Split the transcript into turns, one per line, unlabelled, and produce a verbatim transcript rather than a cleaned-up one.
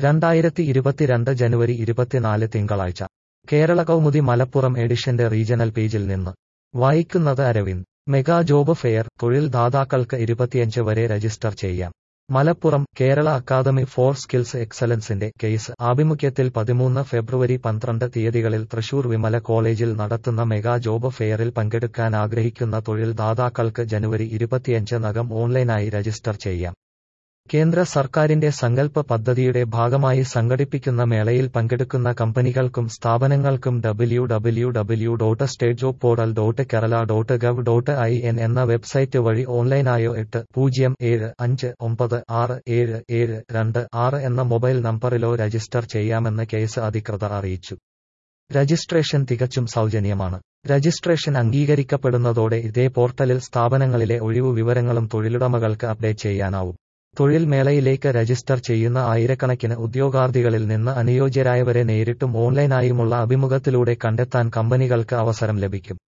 രണ്ടായിരത്തി ഇരുപത്തിരണ്ട് ജനുവരി ഇരുപത്തിനാല് തിങ്കളാഴ്ച കേരള കൗമുദി മലപ്പുറം എഡിഷന്റെ റീജണൽ പേജിൽ നിന്ന് വായിക്കുന്നത് അരവിന്ദ്. മെഗാ ജോബ് ഫെയർ, തൊഴിൽ ദാതാക്കൾക്ക് ഇരുപത്തിയഞ്ച് വരെ രജിസ്റ്റർ ചെയ്യാം. Malappuram Kerala academy for skills എക്സലൻസിന്റെ കേസ് ആഭിമുഖ്യത്തിൽ പതിമൂന്ന് ഫെബ്രുവരി പന്ത്രണ്ട് തീയതികളിൽ തൃശൂർ വിമല കോളേജിൽ നടത്തുന്ന മെഗാ ജോബ് ഫെയറിൽ പങ്കെടുക്കാൻ ആഗ്രഹിക്കുന്ന തൊഴിൽ ദാതാക്കൾക്ക് ജനുവരി ഇരുപത്തിയഞ്ച് നകം ഓൺലൈനായി രജിസ്റ്റർ ചെയ്യാം. കേന്ദ്ര സർക്കാരിന്റെ സങ്കൽപ പദ്ധതിയുടെ ഭാഗമായി സംഘടിപ്പിക്കുന്ന മേളയിൽ പങ്കെടുക്കുന്ന കമ്പനികൾക്കും സ്ഥാപനങ്ങൾക്കും W W W dot state job portal dot Kerala dot gov dot I N എന്ന വെബ്സൈറ്റ് വഴി ഓൺലൈനായോ എട്ട് പൂജ്യം ഏഴ് അഞ്ച് ഒമ്പത് ആറ് ഏഴ് ഏഴ് രണ്ട് ആറ് എന്ന മൊബൈൽ നമ്പറിലോ രജിസ്റ്റർ ചെയ്യാമെന്ന് കേസ് അധികൃതർ അറിയിച്ചു. രജിസ്ട്രേഷൻ തികച്ചും സൗജന്യമാണ്. രജിസ്ട്രേഷൻ അംഗീകരിക്കപ്പെടുന്നതോടെ ഇതേ പോർട്ടലിൽ സ്ഥാപനങ്ങളിലെ ഒഴിവു വിവരങ്ങളും തൊഴിലുടമകൾക്ക് അപ്ഡേറ്റ് ചെയ്യാനാവും. തൊഴിൽ മേളയിലേക്ക് രജിസ്റ്റർ ചെയ്യുന്ന ആയിരക്കണക്കിന് ഉദ്യോഗാർത്ഥികളിൽ നിന്ന് അനുയോജ്യരായവരെ നേരിട്ടും ഓൺലൈനായുമുള്ള അഭിമുഖത്തിലൂടെ കണ്ടെത്താൻ കമ്പനികൾക്ക് അവസരം ലഭിക്കും.